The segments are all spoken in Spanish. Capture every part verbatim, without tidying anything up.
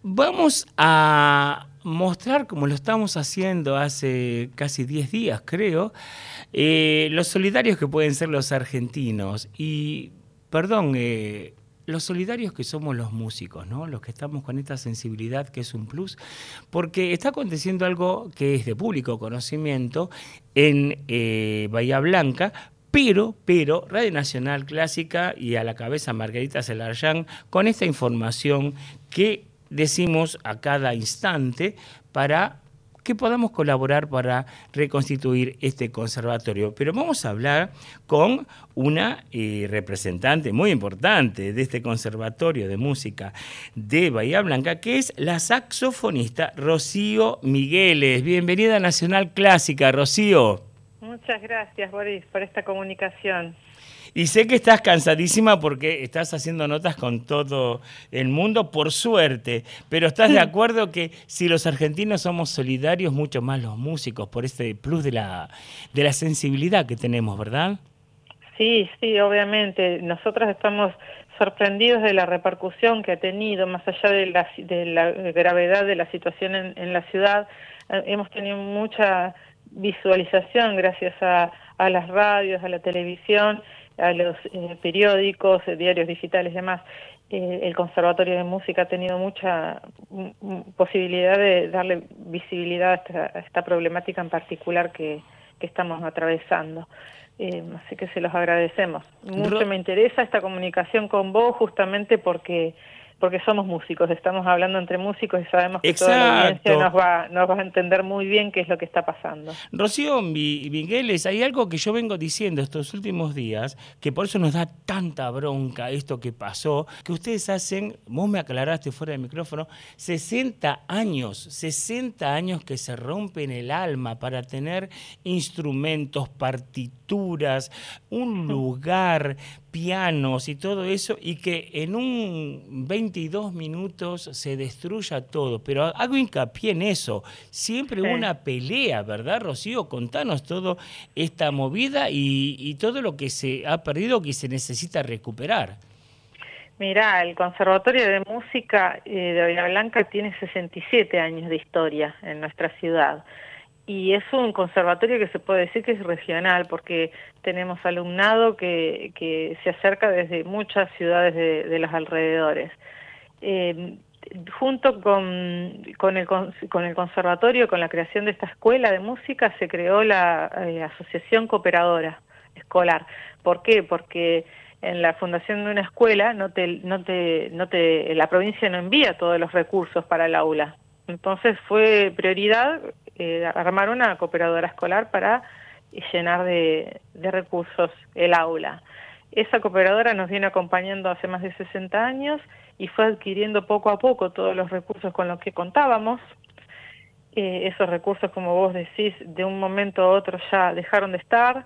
Vamos a mostrar, como lo estamos haciendo hace casi diez días, creo, eh, los solidarios que pueden ser los argentinos. Y, perdón, eh, los solidarios que somos los músicos, ¿no? Los que estamos con esta sensibilidad que es un plus, porque está aconteciendo algo que es de público conocimiento en eh, Bahía Blanca. Pero, pero, Radio Nacional Clásica y a la cabeza Margarita Celarayán, con esta información que decimos a cada instante para que podamos colaborar para reconstituir este conservatorio. Pero vamos a hablar con una eh, representante muy importante de este Conservatorio de Música de Bahía Blanca, que es la saxofonista Rocío Migueles. Bienvenida a Nacional Clásica, Rocío. Muchas gracias, Boris, por esta comunicación. Y sé que estás cansadísima porque estás haciendo notas con todo el mundo, por suerte, pero ¿estás de acuerdo que si los argentinos somos solidarios, mucho más los músicos, por este plus de la, de la sensibilidad que tenemos, ¿verdad? Sí, sí, obviamente. Nosotros estamos sorprendidos de la repercusión que ha tenido, más allá de la, de la gravedad de la situación en, en la ciudad. Eh, hemos tenido mucha visualización gracias a, a las radios, a la televisión, a los eh, periódicos, eh, diarios digitales y demás. Eh, el Conservatorio de Música ha tenido mucha posibilidad de darle visibilidad a esta, a esta problemática en particular que, que estamos atravesando. Eh, así que se los agradecemos. Mucho me interesa esta comunicación con vos justamente porque porque somos músicos, estamos hablando entre músicos y sabemos que Exacto. Toda la audiencia nos va, nos va a entender muy bien qué es lo que está pasando. Rocío Migueles, hay algo que yo vengo diciendo estos últimos días, que por eso nos da tanta bronca esto que pasó, que ustedes hacen, vos me aclaraste fuera del micrófono, sesenta años, sesenta años que se rompen el alma para tener instrumentos, partituras, un lugar, pianos y todo eso, y que en un veintidós minutos se destruya todo. Pero hago hincapié en eso, siempre Sí. una pelea, ¿verdad, Rocío? Contanos todo esta movida y, y todo lo que se ha perdido que se necesita recuperar. Mirá, el Conservatorio de Música eh, de Bahía Blanca tiene sesenta y siete años de historia en nuestra ciudad. Y es un conservatorio que se puede decir que es regional, porque tenemos alumnado que, que se acerca desde muchas ciudades de, de los alrededores. Eh, junto con, con, el, con el conservatorio, con la creación de esta escuela de música, se creó la eh, Asociación Cooperadora Escolar. ¿Por qué? Porque en la fundación de una escuela no te, no te, no te, la provincia no envía todos los recursos para el aula. Entonces fue prioridad eh, armar una cooperadora escolar para llenar de, de recursos el aula. Esa cooperadora nos viene acompañando hace más de sesenta años y fue adquiriendo poco a poco todos los recursos con los que contábamos. Eh, esos recursos, como vos decís, de un momento a otro ya dejaron de estar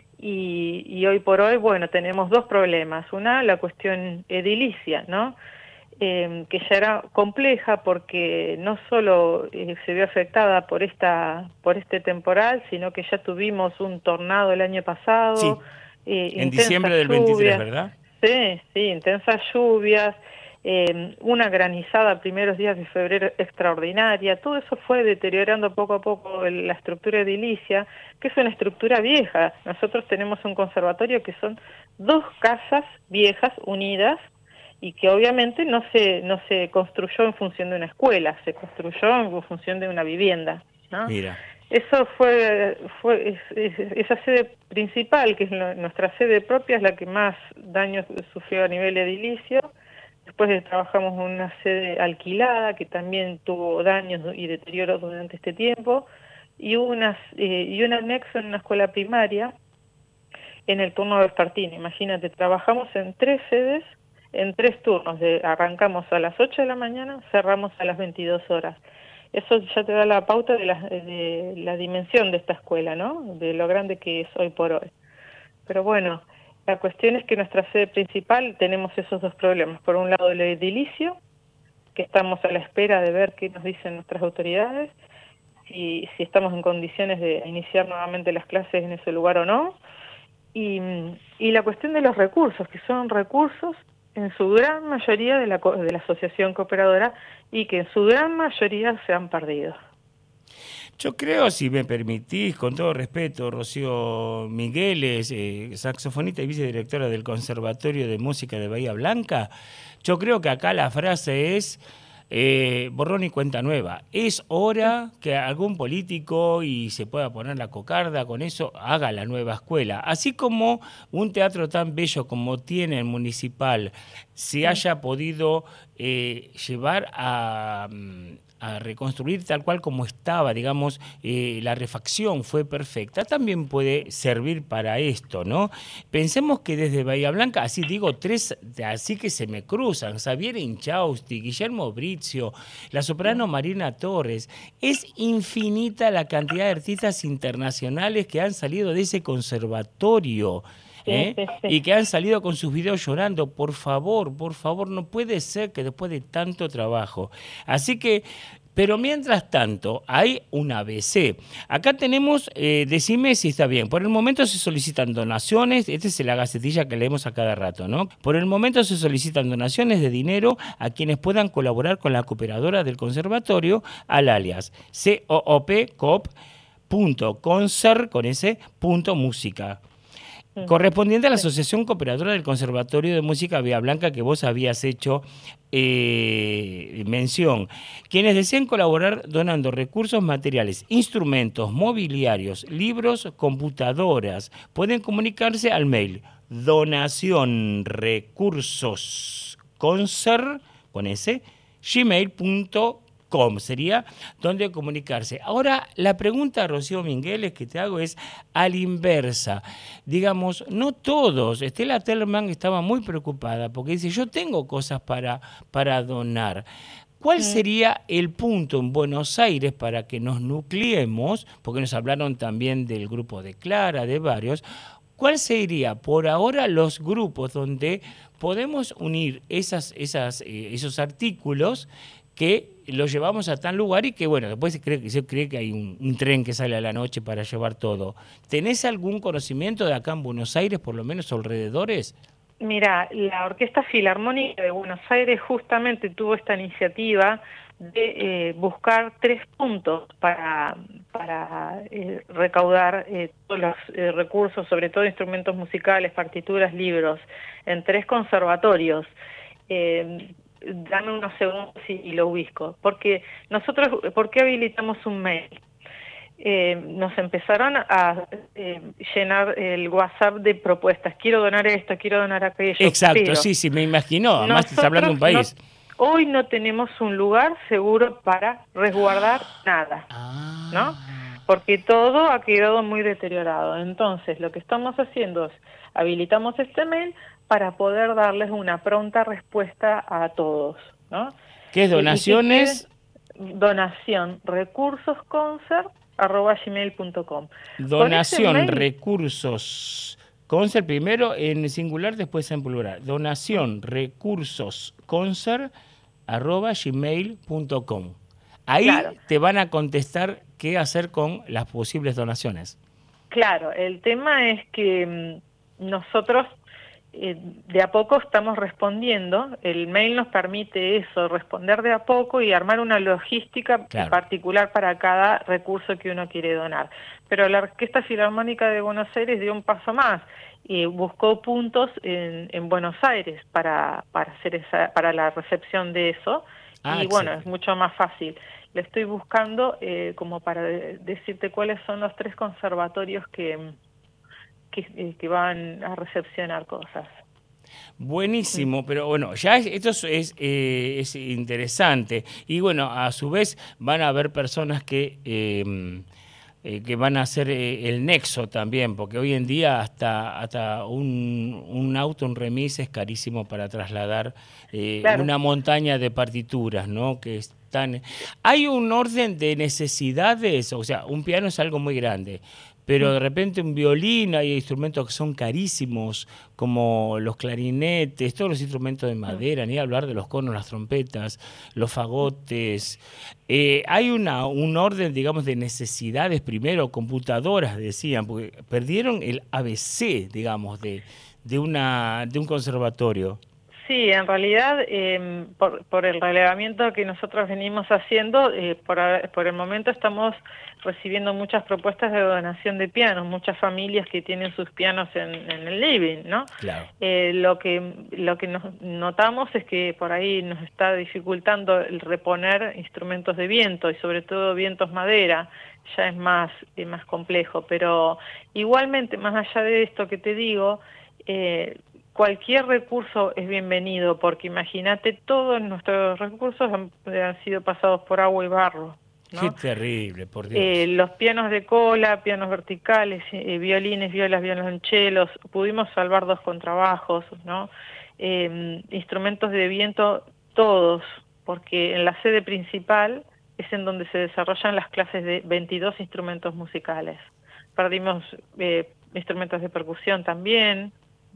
y, y hoy por hoy, bueno, tenemos dos problemas. Una, la cuestión edilicia, ¿no? Eh, que ya era compleja porque no solo eh, se vio afectada por esta por este temporal, sino que ya tuvimos un tornado el año pasado, sí, eh, en diciembre del veintitrés, ¿verdad? Sí, sí, intensas lluvias, eh, una granizada a primeros días de febrero extraordinaria. Todo eso fue deteriorando poco a poco el, la estructura edilicia, que es una estructura vieja. Nosotros tenemos un conservatorio que son dos casas viejas unidas, y que obviamente no se no se construyó en función de una escuela, se construyó en función de una vivienda, ¿no? Mira. Eso fue, fue es, es, esa sede principal, que es lo, nuestra sede propia, es la que más daños sufrió a nivel edilicio. Después trabajamos en una sede alquilada, que también tuvo daños y deterioro durante este tiempo, y, unas, eh, y un anexo en una escuela primaria en el turno vespertino. Imagínate, trabajamos en tres sedes, en tres turnos, de, arrancamos a las ocho de la mañana, cerramos a las veintidós horas. Eso ya te da la pauta de la, de la dimensión de esta escuela, ¿no? De lo grande que es hoy por hoy. Pero bueno, la cuestión es que nuestra sede principal tenemos esos dos problemas. Por un lado el edilicio, que estamos a la espera de ver qué nos dicen nuestras autoridades, si, si estamos en condiciones de iniciar nuevamente las clases en ese lugar o no. Y, y la cuestión de los recursos, que son recursos en su gran mayoría de la, de la asociación cooperadora y que en su gran mayoría se han perdido. Yo creo, si me permitís, con todo respeto, Rocío Migueles, eh, saxofonista y vicedirectora del Conservatorio de Música de Bahía Blanca, yo creo que acá la frase es eh, borrón y cuenta nueva. Es hora que algún político, y se pueda poner la cocarda con eso, haga la nueva escuela. Así como un teatro tan bello como tiene el Municipal se haya podido eh, llevar a... a reconstruir tal cual como estaba, digamos, eh, la refacción fue perfecta, también puede servir para esto, ¿no? Pensemos que desde Bahía Blanca, así digo, tres, así que se me cruzan, Xavier Inchausti, Guillermo Brizio, la soprano Marina Torres, es infinita la cantidad de artistas internacionales que han salido de ese conservatorio. ¿Eh? Sí, sí, sí. Y que han salido con sus videos llorando. Por favor, por favor, no puede ser que después de tanto trabajo. Así que, pero mientras tanto, hay un A B C. Acá tenemos, eh, decime si está bien, por el momento se solicitan donaciones, esta es la gacetilla que leemos a cada rato, ¿no? Por el momento se solicitan donaciones de dinero a quienes puedan colaborar con la cooperadora del conservatorio al alias coop, coop, punto, concert, con ese, punto, música. Correspondiente a la Asociación Cooperadora del Conservatorio de Música Bahía Blanca que vos habías hecho eh, mención. Quienes deseen colaborar donando recursos materiales, instrumentos, mobiliarios, libros, computadoras, pueden comunicarse al mail donación recursos concert, con ese, gmail punto com. Com sería donde comunicarse. Ahora, la pregunta, Rocío Migueles, que te hago es a la inversa. Digamos, no todos. Estela Tellerman estaba muy preocupada porque dice, yo tengo cosas para, para donar. ¿Cuál sería el punto en Buenos Aires para que nos nucleemos? Porque nos hablaron también del grupo de Clara, de varios. ¿Cuál sería por ahora los grupos donde podemos unir esas, esas, eh, esos artículos que los llevamos a tal lugar y que, bueno, después se cree, se cree que hay un, un tren que sale a la noche para llevar todo? ¿Tenés algún conocimiento de acá en Buenos Aires, por lo menos alrededores? Mira, la Orquesta Filarmónica de Buenos Aires justamente tuvo esta iniciativa de eh, buscar tres puntos para, para eh, recaudar eh, todos los eh, recursos, sobre todo instrumentos musicales, partituras, libros, en tres conservatorios. Eh, Dame unos segundos y, y lo ubico. Porque nosotros, ¿por qué habilitamos un mail? Eh, nos empezaron a eh, llenar el WhatsApp de propuestas. Quiero donar esto, quiero donar aquello. Exacto, pero sí, sí, me imagino. Además, te está hablando de un país. No, hoy no tenemos un lugar seguro para resguardar nada, ah. ¿no? Porque todo ha quedado muy deteriorado. Entonces, lo que estamos haciendo es habilitamos este mail para poder darles una pronta respuesta a todos, ¿no? ¿Qué es donaciones? Donación recursos concert arroba gmail punto com. Donación mail, recursos concert primero en singular, después en plural. Donación recursos concert arroba gmail punto com. Ahí claro. Te van a contestar qué hacer con las posibles donaciones. Claro, el tema es que mmm, nosotros Eh, de a poco estamos respondiendo, el mail nos permite eso, responder de a poco y armar una logística claro. particular para cada recurso que uno quiere donar. Pero la Orquesta Filarmónica de Buenos Aires dio un paso más y buscó puntos en, en Buenos Aires para, para, hacer esa, para la recepción de eso ah, y bueno, es mucho más fácil. Le estoy buscando eh, como para de, decirte cuáles son los tres conservatorios que... Que, que van a recepcionar cosas. Buenísimo, pero bueno, ya es, esto es, eh, es interesante. Y bueno, a su vez van a haber personas que, eh, eh, que van a hacer eh, el nexo también, porque hoy en día hasta, hasta un, un auto, un remis es carísimo para trasladar eh, claro. una montaña de partituras, ¿no? Que están... Hay un orden de necesidades, o sea, un piano es algo muy grande, pero de repente un violín, hay instrumentos que son carísimos, como los clarinetes, todos los instrumentos de madera, ni hablar de los cornos, las trompetas, los fagotes. Eh, hay una, un orden, digamos, de necesidades primero, computadoras, decían, porque perdieron el A B C, digamos, de, de, una, de un conservatorio. Sí, en realidad, eh, por, por el relevamiento que nosotros venimos haciendo, eh, por, por el momento estamos recibiendo muchas propuestas de donación de pianos, muchas familias que tienen sus pianos en, en el living, ¿no? Claro. Eh, lo que lo que nos notamos es que por ahí nos está dificultando el reponer instrumentos de viento y sobre todo vientos madera, ya es más, eh, más complejo, pero igualmente, más allá de esto que te digo, eh, cualquier recurso es bienvenido, porque imagínate, todos nuestros recursos han, han sido pasados por agua y barro, ¿no? Qué terrible, por Dios. Eh, los pianos de cola, pianos verticales, eh, violines, violas, violonchelos, pudimos salvar dos contrabajos, ¿no? Eh, instrumentos de viento, todos, porque en la sede principal es en donde se desarrollan las clases de veintidós instrumentos musicales. Perdimos eh, instrumentos de percusión también.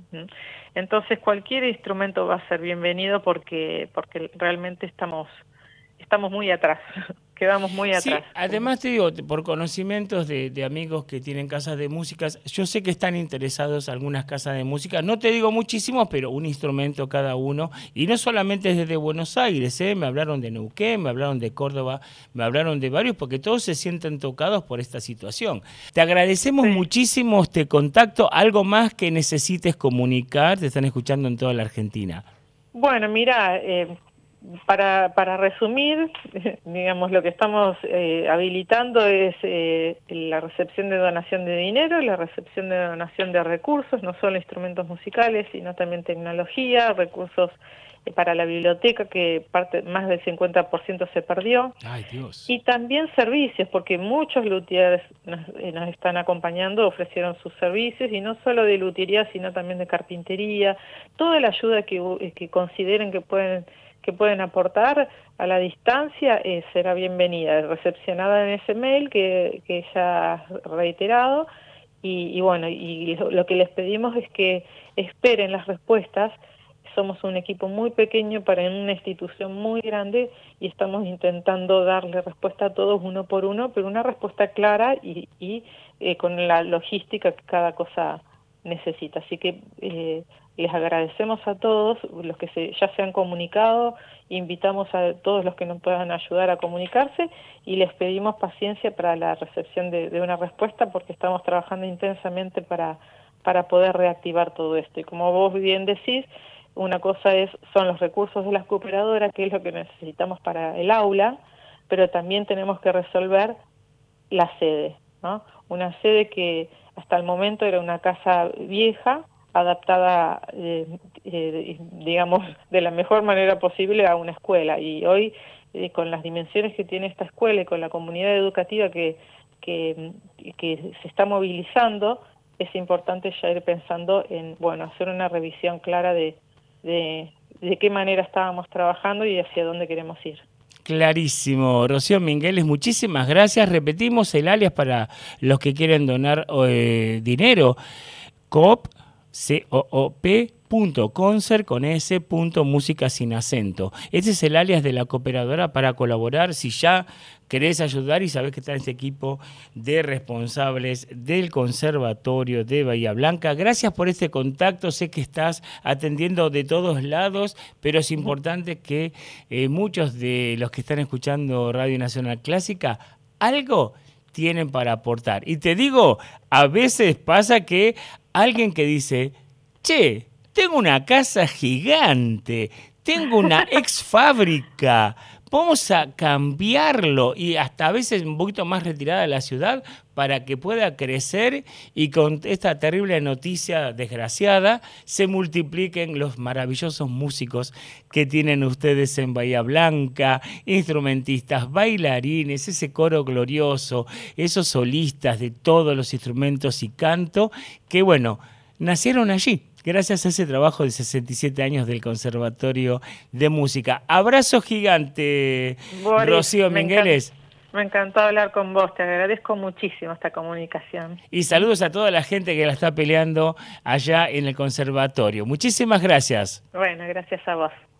Entonces cualquier instrumento va a ser bienvenido porque porque realmente estamos estamos muy atrás, quedamos muy Sí, atrás. además te digo, por conocimientos de, de amigos que tienen casas de músicas, yo sé que están interesados algunas casas de música, no te digo muchísimos, pero un instrumento cada uno, y no solamente desde Buenos Aires, ¿eh? Me hablaron de Neuquén, me hablaron de Córdoba, me hablaron de varios, porque todos se sienten tocados por esta situación. Te agradecemos Sí. muchísimo este contacto, algo más que necesites comunicar, te están escuchando en toda la Argentina. Bueno, mira, eh, para, para resumir, digamos, lo que estamos eh, habilitando es eh, la recepción de donación de dinero, la recepción de donación de recursos, no solo instrumentos musicales, sino también tecnología, recursos eh, para la biblioteca, que parte más del cincuenta por ciento se perdió. Ay, Dios. Y también servicios, porque muchos luthiers nos, eh, nos están acompañando, ofrecieron sus servicios, y no solo de luthiería, sino también de carpintería, toda la ayuda que, que consideren que pueden que pueden aportar a la distancia eh, será bienvenida, recepcionada en ese mail que, que ya has reiterado, y, y bueno, y lo, lo que les pedimos es que esperen las respuestas. Somos un equipo muy pequeño para una institución muy grande y estamos intentando darle respuesta a todos uno por uno, pero una respuesta clara y, y eh, con la logística que cada cosa necesita. Así que eh, les agradecemos a todos los que se, ya se han comunicado, invitamos a todos los que nos puedan ayudar a comunicarse y les pedimos paciencia para la recepción de, de una respuesta, porque estamos trabajando intensamente para, para poder reactivar todo esto. Y como vos bien decís, una cosa es son los recursos de las cooperadoras, que es lo que necesitamos para el aula, pero también tenemos que resolver la sede, ¿no? Una sede que hasta el momento era una casa vieja, adaptada, eh, eh, digamos, de la mejor manera posible a una escuela, y hoy eh, con las dimensiones que tiene esta escuela y con la comunidad educativa que, que, que se está movilizando, es importante ya ir pensando en, bueno, hacer una revisión clara de De, de qué manera estábamos trabajando y hacia dónde queremos ir. Clarísimo. Rocío Mingueles, muchísimas gracias. Repetimos el alias para los que quieren donar eh, dinero. Coop, C O O P, punto concert con S, punto música sin acento. Este es el alias de la cooperadora para colaborar si ya querés ayudar y sabés que está este equipo de responsables del Conservatorio de Bahía Blanca. Gracias por este contacto, sé que estás atendiendo de todos lados, pero es importante que eh, muchos de los que están escuchando Radio Nacional Clásica, algo tienen para aportar. Y te digo, a veces pasa que alguien que dice, che, tengo una casa gigante, tengo una ex fábrica, vamos a cambiarlo, y hasta a veces un poquito más retirada de la ciudad para que pueda crecer y con esta terrible noticia desgraciada se multipliquen los maravillosos músicos que tienen ustedes en Bahía Blanca, instrumentistas, bailarines, ese coro glorioso, esos solistas de todos los instrumentos y canto que, bueno, nacieron allí, gracias a ese trabajo de sesenta y siete años del Conservatorio de Música. Abrazo gigante, Boris, Rocío me Mingueles. encanta. Me encantó hablar con vos, te agradezco muchísimo esta comunicación. Y saludos a toda la gente que la está peleando allá en el conservatorio. Muchísimas gracias. Bueno, gracias a vos.